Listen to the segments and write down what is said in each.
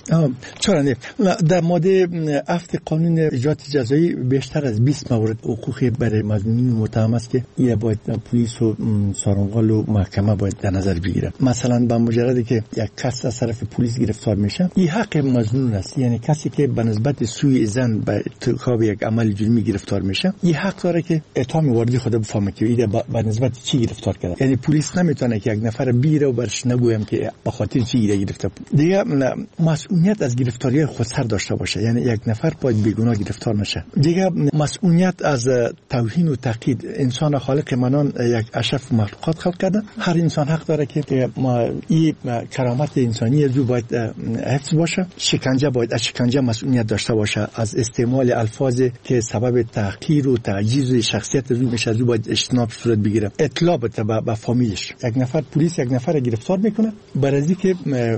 چرا نه؟ در ماده 7 قانون اجرات جزایی بیشتر از 20 مورد حقوقی برای مظنونین متهم است که این باید پلیس و سارنوال و محکمه باید در نظر بگیره. مثلا با مجردی که یک کس از طرف پلیس گرفتار میشه، این حق مظنون است. یعنی کسی که به نسبت سوی زن به ارتکاب یک عمل جرمی گرفتار میشه، این حق داره که اتهام واردی خود بفهمه که این به نسبت چی گرفتار کرده. یعنی پلیس نمیتونه که یک نفر بگیره و برش نگویم که به خاطر چی گرفته. دیگه مسئولیت از گرفتاری خودسر داشته باشه، یعنی یک نفر باید بیگناه گرفتار نشه. دیگه مسئولیت از توهین و تقیید. انسان خالق منان یک اشرف مخلوقات خلق کرده، هر انسان حق داره که این کرامت انسانی از او باید حفظ باشه. شکنجه باید از شکنجه مسئولیت داشته باشه، از استعمال الفاظ که سبب تحقیر و تعجیز شخصیت از او میشه از او باید اجتناب صورت بگیره. اطلاع بده به فامیلش. یک نفر پلیس یک نفر گرفتار میکنه برای اینکه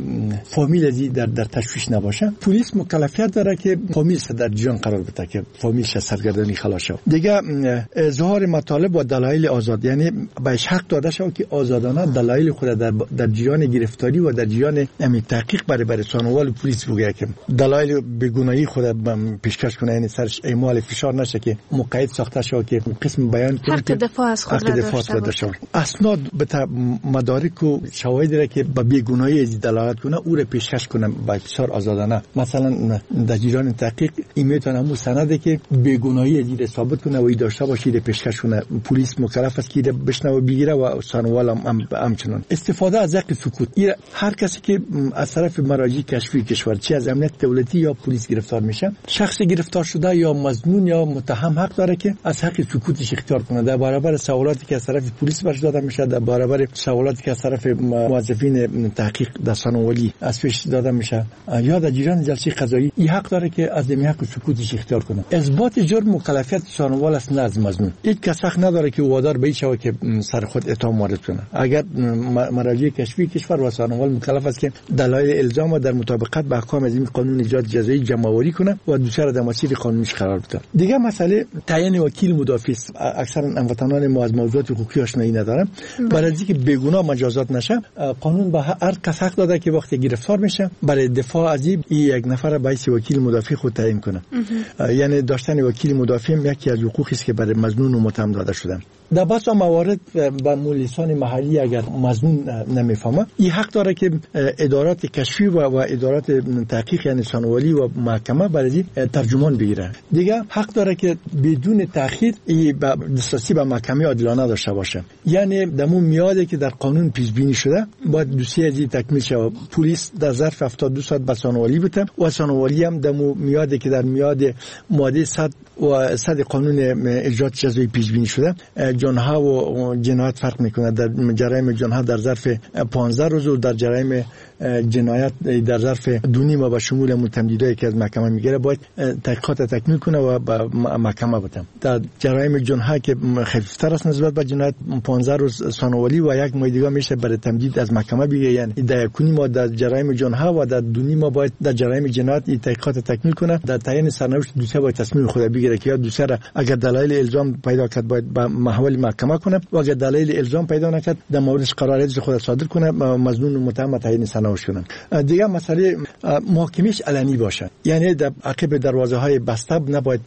فامیل ازی در تشویش نباشه، پلیس مکلفیت داره که فامیل در جان قرار بده که فامیلش سرگردانی خلاص شه. دیگه اظهار مطالب و دلایل آزاد، یعنی بهش حق داده شه که آزادانه دلایل خود در جریان گرفتاری و در جریان تحقیق برای سانوال پلیس بگه که دلایل بیگناهی خود پیشکش کنه، یعنی سرش اعمال فشار نشه که مقید ساخته شه که قسم بیان کنه حق دفاع از خود را داشته باشه. اسناد به مدارک و شواهد را که به بیگناهی از دلالت کنه او را پیشکش کنه با فشار آزادانه. مثلا در جریان تحقیق این میتونه همون سنده که بیگناهی از ثابت کنه و ای داشته باشه را پیشکش کنه. پلیس مکلف است که بشنوه بگیره و سانوال همچنان. استفاده از حق سکوت. هر کسی که از طرف مراجع کشفی کشور چه از امنیت دولتی یا پلیس گرفتار میشه، شخص گرفتار شده یا مظنون یا متهم حق داره که از حق سکوتش اختیار کنه در برابر سوالاتی که از طرف پلیس برش داده میشه، در برابر سوالاتی که از طرف موظفین تحقیق در سانوالی از پیش داده میشه یا در جریان جلسه قضایی. این حق داره که از این حق سکوتش اختیار کنه. اثبات جرم مکلفیت سانوال است نه از مظنون. هیچ کس حق نداره که وادار به شود که سر خود اتهام وارد کنه. اگر مراجع کشفی کشور و سانوال مکلف است که دلایل الزام در مطابقت با احکام از این قانون اجرات جزایی جمع‌آوری کنه و دوسر در مسیر قانونیش قرار بده. دیگه مسئله تعیین وکیل مدافع. اکثرا هموطنان ما از موضوعات حقوقی آشنایی ندارن. برای اینکه بیگناه مجازات نشه، قانون به هر کس حق داده که وقتی گرفتار میشه برای دفاع از این یک نفر به حیث وکیل مدافع خود تعیین کنه. یعنی داشتن وکیل مدافع یکی از حقوقی است که برای مظنون و متهم داده شده. در بسیار موارد با مؤسسان محلی اگر مظنون نمیفهمه، این حق داره که ادارات کشفی و ادارات تحقیق یعنی سانوالی و محکمه برای ترجمان بگیره. دیگه حق داره که بدون تأخیر دسترسی به محکمه عادلانه داشته باشه. یعنی دمون میاده که در قانون پیش بینی شده باید دوسیه ازی تکمیل شه. پلیس در ظرف 72 ساعت به سانوالی بده و سانوالی هم دمون میاده که در میاد ماده 100 و 100 قانون اجرات جزایی پیش بینی شده. جنها و جنایت فرق میکنه. در جرایم جنها در ظرف 15 روز و در جرایم جنایت در ظرف 2 نیم به شمول متمدیدایی که از محکمه میگیره باید تحقیقات تکمیل کنه و به محکمه بده. در جرایم جنها که خفیفتر است نسبت به جنایت 15 روز سانوالی و 1 ماه دیگه میشه برای تمدید از محکمه بگیره. یعنی در 1 ما در جرایم جنها و در 2 نیم باید در جرایم جنایت تحقیقات تکمیل کنه. در تعیین سرنوشت دوسیه باید تصمیم خود بگیره که یا دوسیه اگر دلایل الزام پیدا کرد باید به محول محکمه کنه و اگر دلایل الزام پیدا نکرد در موردش قرارداد خود صادر کنه، مظنون و متهم تعیین سرنوشت کنه. دیگه مسئله محاکمهش علنی باشه. یعنی در عقب دروازه‌های بسته نباید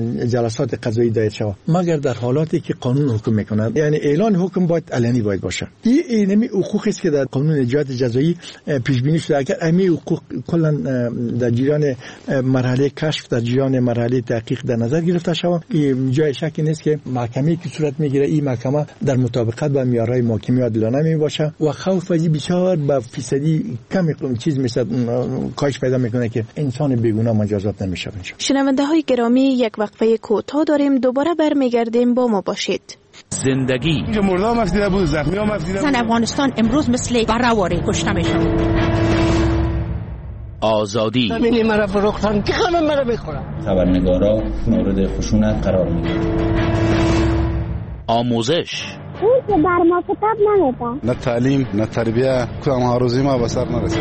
جلسات قضایی دایر شود مگر در حالاتی که قانون حکم میکنه. یعنی اعلان حکم باید علنی باشه. این حقوقی است که در قانون اجرات جزایی پیش بینی شده. اگر همین حقوق کلا در جریان مرحله کشف در جریان مرحله تحقیق در نظر گرفته شود، جای شکی نیست که محکمه‌ای که صورت میگیره این محکمه در مطابقت با معیارهای محاکمه عادلانه می باشه و خوف از بسیار به فیصدی کم چیز مثل کاهش پیدا میکنه که انسان بیگناه مجازات نمیشه. شنونده های گرامی، یک وقفه کوتاه داریم، دوباره برمیگردیم، با ما باشید. زندگی اینجا مردام مفیده بود، زخمی ها مفیده بود. افغانستان امروز مثل برآوری کشته میشن. آزادی همینی مرا فروختن که همه مرا میخورن. خبرنگارا مورد خشونت قرار میگیرن. آموزش اون که بر ما کتاب نمیده. نه تعلیم نه تربیه، کدام هاروزی ما به سر نرسید.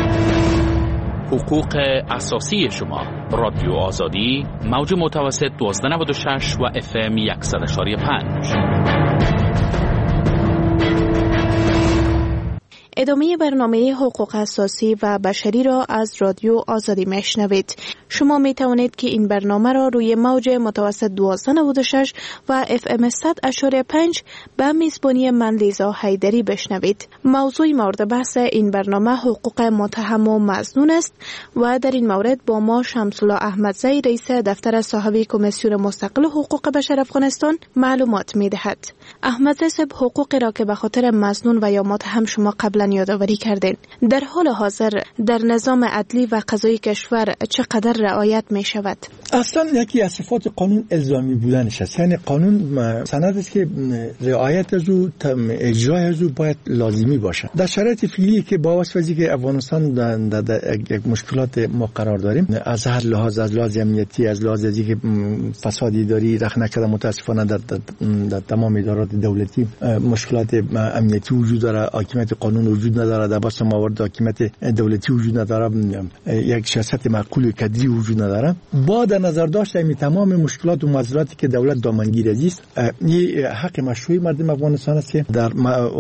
حقوق اساسی شما. رادیو آزادی، موج متوسط 1296 و FM 100.5. ادامه برنامه حقوق اساسی و بشری را از رادیو آزادی میشنوید. شما می توانید که این برنامه را روی موج متوسط 1296 و FM 100.5 به میزبانی من لیزا حیدری بشنوید. موضوع مورد بحث این برنامه حقوق متهم و مظنون است و در این مورد با ما شمس‌الله احمدزی رئیس دفتر صاحب کمیسیون مستقل حقوق بشر افغانستان معلومات می دهد. احمدزی صاحب، حقوقی را که به خاطر مظنون و یا متهم شما قبلا یادآوری کردین، در حال حاضر در نظام عدلی و قضایی کشور چقدر رعایت می شود؟ اصلا یکی از صفات قانون الزامی بودنش است. یعنی قانون سند است که رعایت از او، اجرای از او باید لازمی باشه. در شرایط فعلی که با واسطه که افغانستان در یک مشکلات ما قرار داریم، از هر لحاظ، از لحاظ امنیتی، از لحاظ که فساد اداری رخ نکرده، متاسفانه در تمام ادارات دولتی مشکلات امنیتی وجود داره، حاکمیت قانون وجود نداره، در بس موارد حاکمیت دولتی وجود نداره، یک سیاست معقول کدری وجود نداره. با در نظر داشت تمام مشکلات و معضلاتی که دولت دامنگیر است، این حق مشروعی مردم افغانستان است که در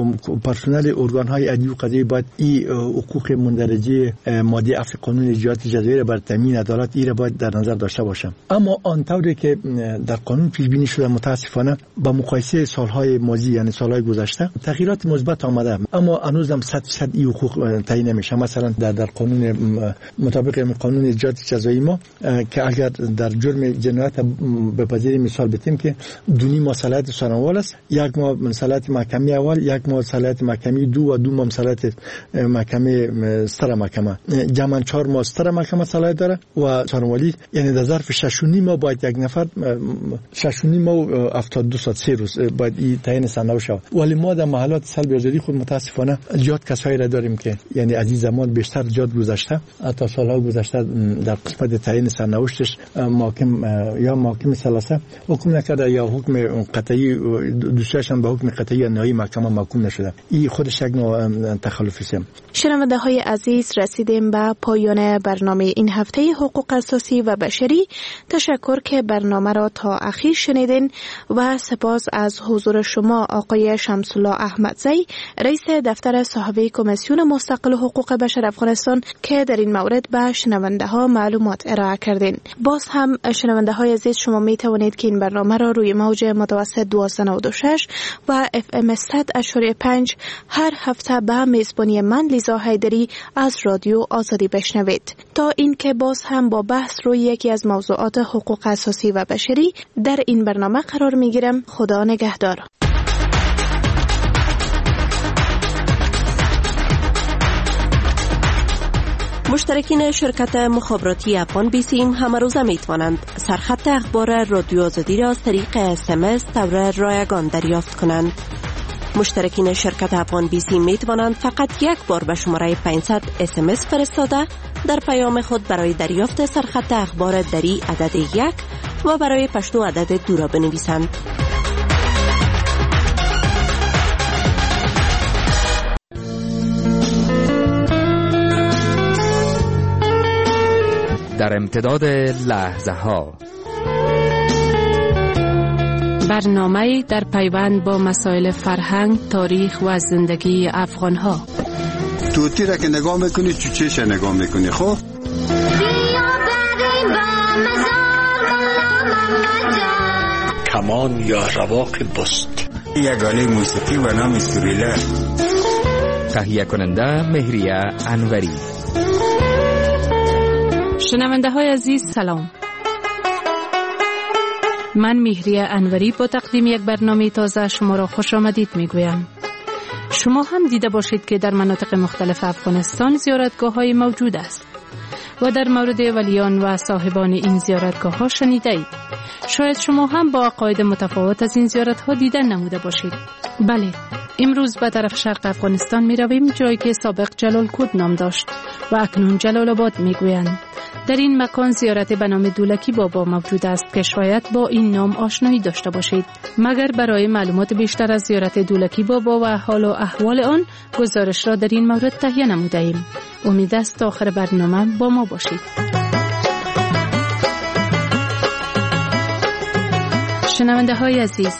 پرسنل ارگان‌های عدلی و قضایی باید این حقوق مندرجه ماده 7 قانون اجرات جزایی بر تامین عدالت را باید در نظر داشته باشه. اما آنطوری که در قانون پیش بینی شده، متاسفانه با مقایسه سالهای ماضی، یعنی سالهای گذشته، تغییرات مثبت آمده، اما هنوزم 100% این حقوق تعیین نمیشه. مثلا در قانون مطابق قانون اجرات جزایی ما که اگر در جرم جنایت بپذیریم، مثال بتیم که 2 ماه صلاحیت ثانویه است، 1 ماه صلاحیت محکمه اول، 1 ماه صلاحیت محکمه 2 و 2 ماه صلاحیت محکمه ستر محکمه، جمع 4 ماه ستر محکمه صلاحیت داره و ثانویه، یعنی در ظرف 6.5 ماه باید یک نفر 6.5 ماه 72 ساعت 3 روز باید این تعیین ثانویه شود. ولی ما در محلات سلب آزادی خود متاسفانه زیاد کسایی را داریم که یعنی از این زمان بیشتر زیاد گذشته، تا سالها گذشته در قسمت تعیین سرنوشتش محکم ثلاثه حکم نکرده یا حکم قطعی، دوستاش هم به حکم قطعی نهایی محکمه محکوم نشده. این خودش یک نوع تخلفی است. شنونده‌های عزیز، رسیدیم به پایان برنامه این هفته حقوق اساسی و بشری. تشکر که برنامه را تا اخیر شنیدین و سپاس از حضور شما آقای شمس‌الله احمدزی، رئیس دفتر صاحب کمیسیون مستقل حقوق بشر افغانستان، که در این مورد به شنونده‌ها معلومات ارائه کردین. باز هم شنونده‌های عزیز، شما می توانید که این برنامه را روی موج متوسط 1296 و FM 100.5 هر هفته به میزبانی من لیزا حیدری از رادیو آزادی بشنوید. تا اینکه باز هم با بحث روی یکی از موضوعات حقوق اساسی و بشری در این برنامه قرار می گیرم. خدا نگهدار. مشترکین شرکت مخابراتی افغان بیسیم همه روزه می توانند سرخط اخبار رادیو آزادی را از طریق SMS طور رایگان دریافت کنند. مشترکین شرکت افغان بیسیم می توانند فقط یک بار به شماره 500 SMS فرستاده در پیام خود برای دریافت سرخط اخبار دری عدد 1 و برای پشتو عدد 2 را بنویسند. در امتداد لحظه ها، برنامه در پیوند با مسائل فرهنگ، تاریخ و زندگی افغان ها. توتی را که نگاه میکنی، چوچهش نگاه میکنی. خب کمان یا رواق بست، یک آله موسیقی و نام سوریله. تهیه کننده مهریه انوری. شنونده های عزیز سلام. من مهریه انوری با تقدیم یک برنامه تازه شما را خوش آمدید میگویم. شما هم دیده باشید که در مناطق مختلف افغانستان زیارتگاه های موجود است و در مورد ولیان و صاحبان این زیارتگاه ها شنیده اید. شاید شما هم با عقاید متفاوت از این زیارت ها دیدن نموده باشید. بله، امروز به طرف شرق افغانستان می رویم، جایی که سابق جلالکود نام داشت و اکنون جلال آباد می گویند. در این مکان زیارت به نام دولکی بابا موجود است که شاید با این نام آشنایی داشته باشید. مگر برای معلومات بیشتر از زیارت دولکی بابا و حال و احوال آن، گزارش را در این مورد تهیه نموده ایم. امید است تا آخر برنامه با ما باشید. شنونده های عزیز،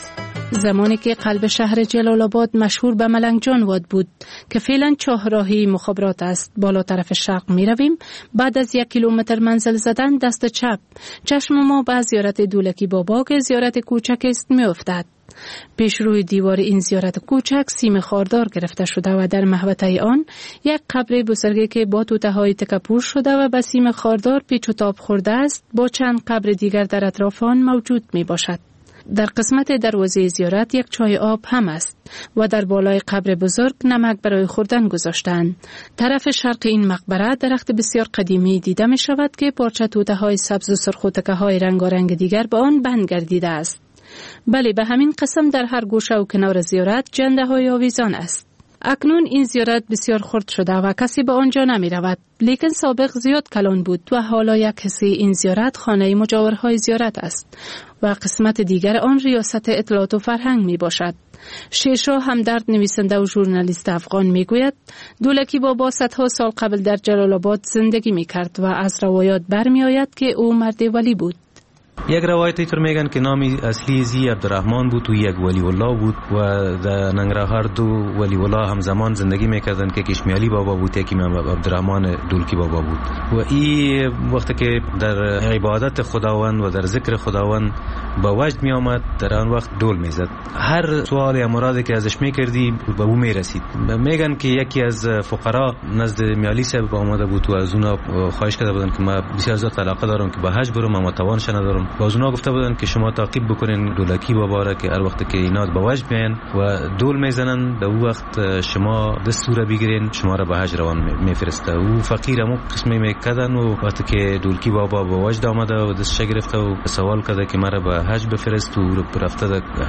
زمانی که قلب شهر جلال آباد مشهور به ملنگ جان واد بود که فعلا چهارراهی مخابرات است، بالا طرف شرق می رویم، بعد از 1 کیلومتر منزل زدن دست چپ چشم ما به زیارت دولکی بابا که زیارت کوچک است می افتد. پیش روی دیوار این زیارت کوچک سیم خاردار گرفته شده و در محوطه آن یک قبر بزرگی که با توته های تکپور شده و به سیم خاردار پیچ و تاب خورده است با چند قبر دیگر در اطراف آن موجود می باشد. در قسمت دروازه زیارت یک چای آب هم است و در بالای قبر بزرگ نمک برای خوردن گذاشتند. طرف شرق این مقبره درخت بسیار قدیمی دیده می شود که پارچه توته های سبز و سرخ و تکه های رنگارنگ دیگر به آن بند گردیده است. بله، به همین قسم در هر گوشه و کنار زیارت جنده های آویزان است. اکنون این زیارت بسیار خرد شده و کسی به آنجا نمی رود، لیکن سابق زیاد کلان بود و حالا یک حصه این زیارت خانه مجاورهای زیارت است و قسمت دیگر آن ریاست اطلاعات و فرهنگ می باشد. شیرشاه همدرد نویسنده و ژورنالیست افغان می گوید دولکی بابا صدها سال قبل در جلال آباد زندگی می کرد و از روایات برمی آید که او مرد ولی بود. یک روایت اینطور میگن که نام اصلی زی عبدالرحمن بود و یک ولی الله بود و در ننگرهار 2 ولی الله همزمان زندگی میکردن که کشمیالی بابا بود، یکی عبدالرحمن دولکی بابا بود و این وقتی که در عبادت خداوند و در ذکر خداوند با وجد می آمد در آن وقت دول میزد. هر سوال یا مرادی که ازش میکردی به او میرسید. میگن که یکی از فقرا نزد میالی صاحب آمده بود و از اونا خواهش کرده بودن که ما بسیار زیاد علاقه دارم که به حج برم اما توانش ندارم. باز اونا گفته بودن که شما تعقیب بکنین دولکی بابا را که هر وقت که اینا به وجد میان و دول میزنن در اون وقت شما دستور بگیرین شما را به حج روان میفرسته. او فقیرمو قسمی میکردن و وقتی که دولکی بابا به وجد آمده و دستش گرفته و سوال کرده که مرا به حج بفرست و رفته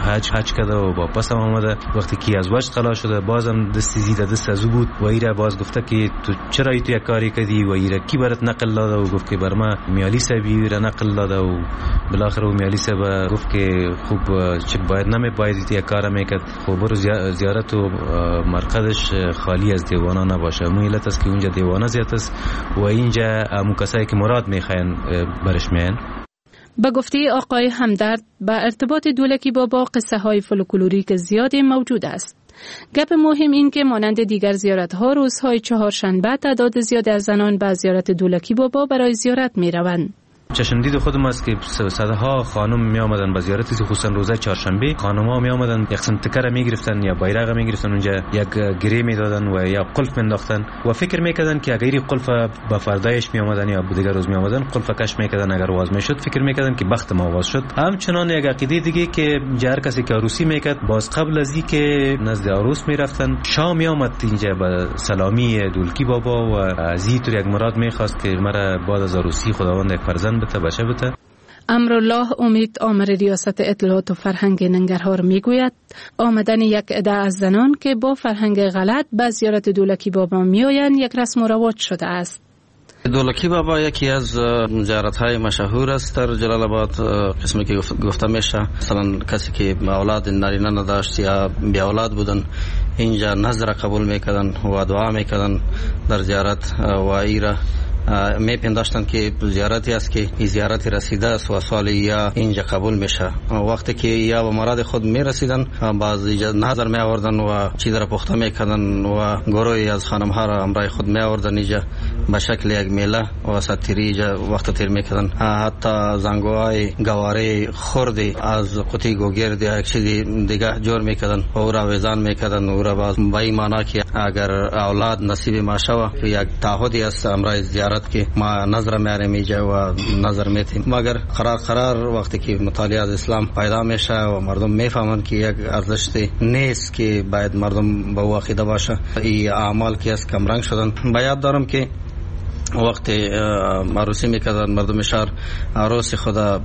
حج کرده و واپس آمده. وقتی که از وجد خلاص شده بازم دستی زیده دست از او بود و ایره باز گفته که تو چرا تو یک کاری کردی و ایره کی برات نقل داده و گفت که بر ما میالی صاحبی را نقل داده و بالاخره و میالی صاحب گفت که خوب چه باید باید یک کار میکرد، خب برو زیارت و مرقدش خالی از دیوانا نباشه. مو علت است که اونجا دیوانا زیاد است و اینجا همون کسایی که مراد میخواین برش میان. به گفته آقای همدرد به ارتباط دولکی بابا قصه های فولکلوریک زیادی موجود است. گپ مهم این که مانند دیگر زیارت ها روزهای چهارشنبه تعداد زیاد از زنان به زیارت دولکی بابا برای زیارت می روند. چشمدید خودم است که صدها خانم می آمدن به زیارت، خصوصا روزه چهارشنبه خانم‌ها می آمدن یک سنتکر می گرفتن یا بایرق می گرفتن، اونجا یک گره می دادن و یا قلف مینداختن و فکر میکردن که اگر این قلف به فردایش می آمدن یا دیگر روز می آمدن قلف کش میکردن، اگر واز میشد فکر میکردن که بخت ما واز شد. همچنان یک عقیده دیگه که هر کسی که عروسی میکرد باز قبل از اینکه نزد عروس میرفتن شام می آمد اینجا به سلامی دولکی بابا و از این طور یک مراد میخواست که مرا بعد از عروسی خداوند یک فرزند بچه بده. امرالله امید آمر ریاست اطلاعات و فرهنگ ننگرهار میگوید آمدن یک عده از زنان که با فرهنگ غلط به زیارت دولکی بابا میآیند یک رسم و رواج شده است. دولکی بابا یکی از زیارت‌های مشهور است در جلال آباد. قسمی که گفته میشه مثلا کسی که اولاد نارینه نداشت یا بی اولاد بودن اینجا نظر قبول میکردن و دعا میکردن در زیارت و ایرا می پنداشتن که زیارتی است که این زیارتی رسیده است و سال یا اینجا قبول میشه. وقتی که یا به مراد خود می رسیدن باز نظر می آوردن و چیز را پخته میکردن و گروهی از خانم ها را همراه خود می آوردن اینجا به شکل یک میله و ساتری اینجا وقت تیر میکردن. حتی زنگوهای گواره خوردی از قوطی گوگرد یا یک چیزی دیگه جور میکردن و او را ویزان میکردن. او را باز به این معنی که اگر اولاد نصیب ما شوه یک تعهدی است همراه زیارت که ما نظر میاریم اینجا و نظر میتیم. مگر قرار وقتی که مطالعه از اسلام پیدا میشه و مردم میفهمن که یک ارزش نیست که باید مردم به عقیده باشه، این اعمال که از کم رنگ شدن. باید دارم که وقتی عروسی میکردن مردم شهر عروسی خدا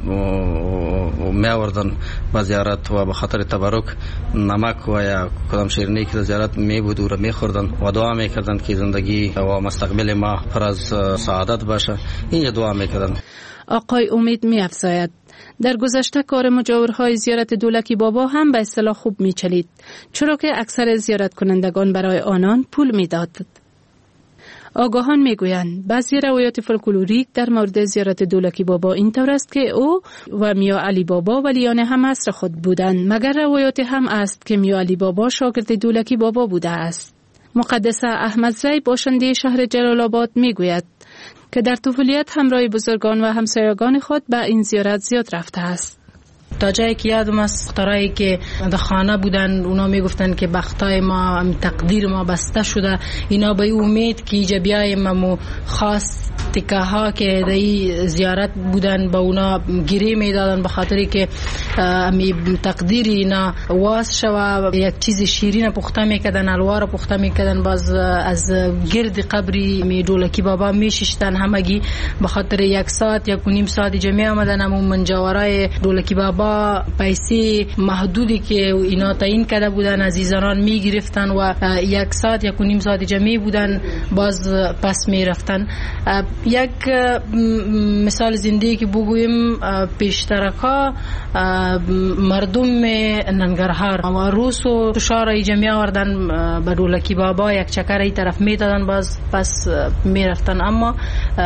میآوردن به زیارت و به خاطر تبرک نمک و یا کدام شیرینی که زیارت میبود او را میخوردن و دعا میکردن که زندگی و مستقبل ما پر از سعادت باشه. اینجا دعا میکردن. آقای امید می‌افزاید در گذشته کار مجاورهای زیارت دولکی بابا هم به اصطلاح خوب میچلید، چرا که اکثر زیارت کنندگان برای آنان پول میداد. آگاهان میگویند بعضی روایات فولکلوریک در مورد زیارت دولکی بابا این طور است که او و میا علی بابا ولیان هم عصر خود بودند، مگر روایات هم است که میا علی بابا شاگرد دولکی بابا بوده است. مقدسه احمدزی باشنده شهر جلال آباد میگوید که در طفولیت همراه بزرگان و همسایگان خود به این زیارت زیاد رفته است. تا جایی که یادم است دخترایی که در خانه بودن اونا میگفتن که بختای ما تقدیر ما بسته شده، اینا به امید که ایجا بیایم و خاص تکه ها که در زیارت بودن با اونا گیری میدادن به خاطری که تقدیر اینا واس شوه. یک چیز شیرین پخته میکردن، الوار پخته میکردن، باز از گرد قبری دولکی بابا میششتن همگی به خاطر 1 ساعت 1.5 ساعت جمعی آمدن. همون منجورای دولکی بابا پیسه محدودی که اینا تعیین کرده بودن از زنان میگرفتن و 1 ساعت 1.5 ساعت جمعی بودن باز پس میرفتن. یک مثال زنده که بگویم پیشترکا مردم ننگرهار و روس و شهر جمعی آوردن به دولکی بابا، یک چکر ای طرف میدادن باز پس میرفتن. اما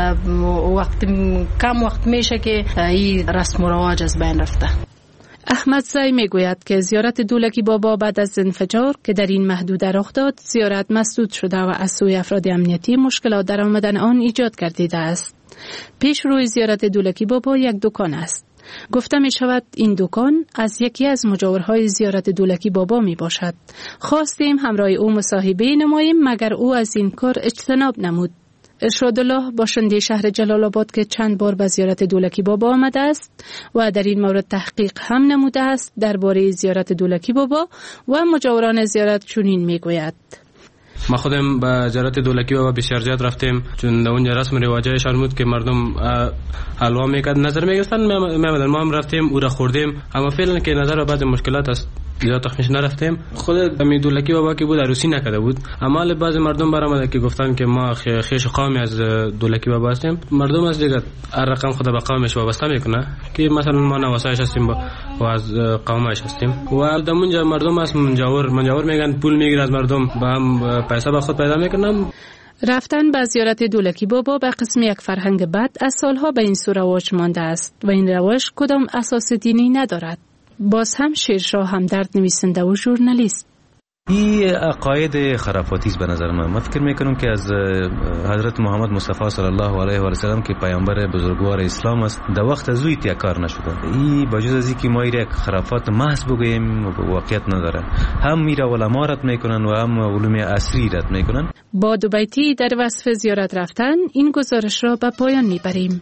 کم وقت میشه که این رسم و رواج از بین رفته. احمدزی میگوید که زیارت دولکی بابا بعد از انفجار که در این محدوده رخ داد زیارت مسدود شده و از سوی افراد امنیتی مشکلات در آمدن آن ایجاد گردیده است. پیش روی زیارت دولکی بابا یک دکان است. گفته می شود این دکان از یکی از مجاورهای زیارت دولکی بابا می باشد. خواستیم همراه او مصاحبه نماییم مگر او از این کار اجتناب نمود. ارشادالله باشنده شهر جلال آباد که چند بار به زیارت دولکی بابا آمده است و در این مورد تحقیق هم نموده است درباره زیارت دولکی بابا و مجاوران زیارت چنین میگوید: ما خودم به زیارت دولکی بابا بسیار زیاد رفتیم، چون اونجا رسم و رواجایشان بود که مردم حلوا میکرد نظر میگفتن میامدن، ما هم رفتیم او را خوردیم. اما فعلا که نظر به بعض مشکلات است زیاد تخمیش نرفتیم. خود امی دولکی بابا که بود عروسی نکرده بود، اما بعض مردم برآمده که گفتن که ما خیش قومی از دولکی بابا هستیم. مردم از دیگه هر رقم خود به قومش وابسته میکنه که مثلا ما نواسایش هستیم و از قومش هستیم و در اونجا مردم از منجور میگن پول میگیره از مردم با هم پیسه به خود پیدا میکنن. رفتن به زیارت دولکی بابا به قسم یک فرهنگ بد از سالها به این سو رواج مانده است و این رواج کدام اساس دینی ندارد. باز هم شیرشاه همدرد نویسنده و ژورنالیست: این عقاید خرافاتی است به نظر من فکر میکنم که از حضرت محمد مصطفی صلی الله علیه و سلم که پیامبر بزرگوار اسلام است در وقت از اوی کار نشده. این بجز از اینکه ما یک خرافات محض بگوییم واقعیت نداره. هم میره علما رد میکنن و هم علوم عصری رد میکنن. با دو بیتی در وصف زیارت رفتن این گزارش را به پایان میبریم.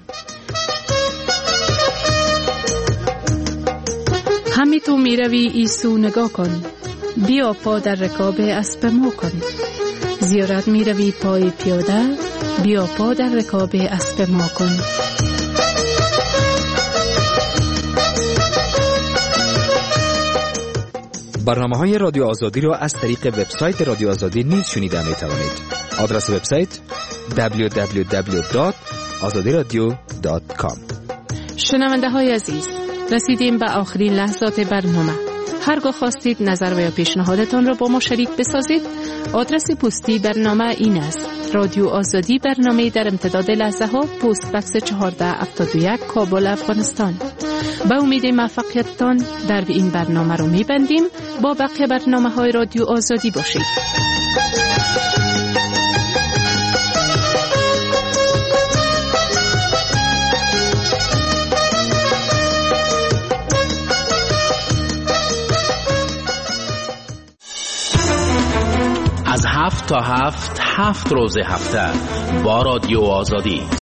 همی تو میروی ایسو نگاه کن، بیا پا در رکاب اسب ما کن. زیارت میروی پای پیاده، بیا پا در رکاب اسب ما کن. برنامه‌های رادیو آزادی را از طریق وبسایت رادیو آزادی نیز شنیده می‌توانید. آدرس وبسایت www.azadiradio.com. شنونده‌های عزیز، رسیدیم به آخرین لحظات برنامه. هرگاه خواستید نظر و یا پیشنهادتان را با ما شریک بسازید، آدرس پستی برنامه این است: رادیو آزادی، برنامه در امتداد لحظه ها، پست بکس 1471 کابل، افغانستان. با امید موفقیتتان در این برنامه رو میبندیم. با بقیه برنامه های رادیو آزادی باشید. از 7 تا 7 روز هفته با رادیو آزادی.